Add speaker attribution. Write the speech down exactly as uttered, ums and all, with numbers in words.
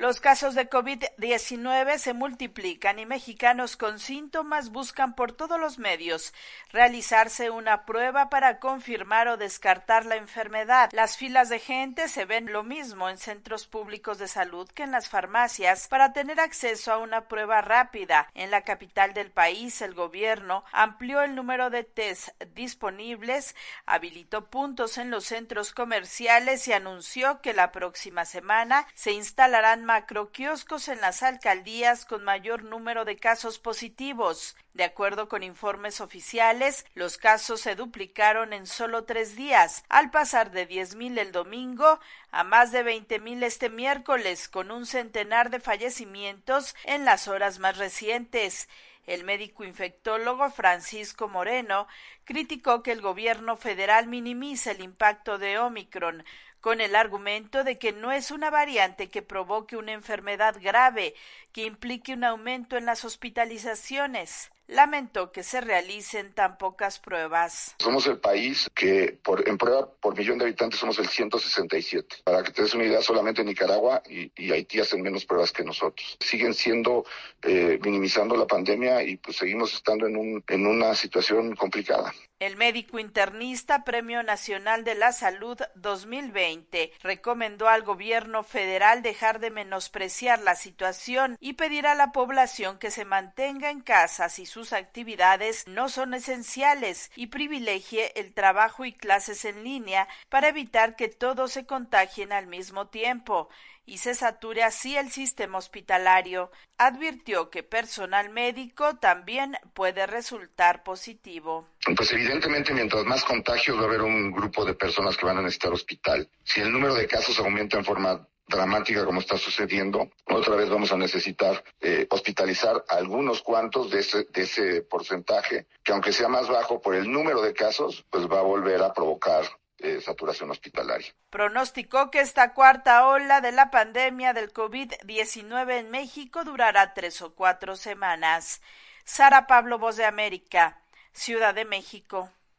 Speaker 1: Los casos de COVID diecinueve se multiplican y mexicanos con síntomas buscan por todos los medios realizarse una prueba para confirmar o descartar la enfermedad. Las filas de gente se ven lo mismo en centros públicos de salud que en las farmacias para tener acceso a una prueba rápida. En la capital del país, el gobierno amplió el número de test disponibles, habilitó puntos en los centros comerciales y anunció que la próxima semana se instalarán macroquioscos en las alcaldías con mayor número de casos positivos. De acuerdo con informes oficiales, los casos se duplicaron en solo tres días, al pasar de diez mil el domingo a más de veinte mil este miércoles, con un centenar de fallecimientos en las horas más recientes. El médico infectólogo Francisco Moreno criticó que el gobierno federal minimiza el impacto de Ómicron, con el argumento de que no es una variante que provoque una enfermedad grave que implique un aumento en las hospitalizaciones. Lamentó que se realicen tan pocas pruebas.
Speaker 2: Somos el país que por, en prueba por millón de habitantes somos el ciento sesenta y siete. Para que te des una idea, solamente Nicaragua y, y Haití hacen menos pruebas que nosotros. Siguen siendo, eh, minimizando la pandemia y pues seguimos estando en, un, en una situación complicada.
Speaker 1: El médico internista Premio Nacional de la Salud dos mil veinte recomendó al gobierno federal dejar de menospreciar la situación y pedir a la población que se mantenga en casa si sus actividades no son esenciales y privilegie el trabajo y clases en línea para evitar que todos se contagien al mismo tiempo y se sature así el sistema hospitalario. Advirtió que personal médico también puede resultar positivo.
Speaker 2: Pues evidentemente mientras más contagios va a haber un grupo de personas que van a necesitar hospital. Si el número de casos aumenta en forma dramática como está sucediendo, otra vez vamos a necesitar eh, hospitalizar a algunos cuantos de ese, de ese porcentaje, que aunque sea más bajo por el número de casos, pues va a volver a provocar Eh, saturación hospitalaria.
Speaker 1: Pronosticó que esta cuarta ola de la pandemia del COVID diecinueve en México durará tres o cuatro semanas. Sara Pablo, Voz de América, Ciudad de México.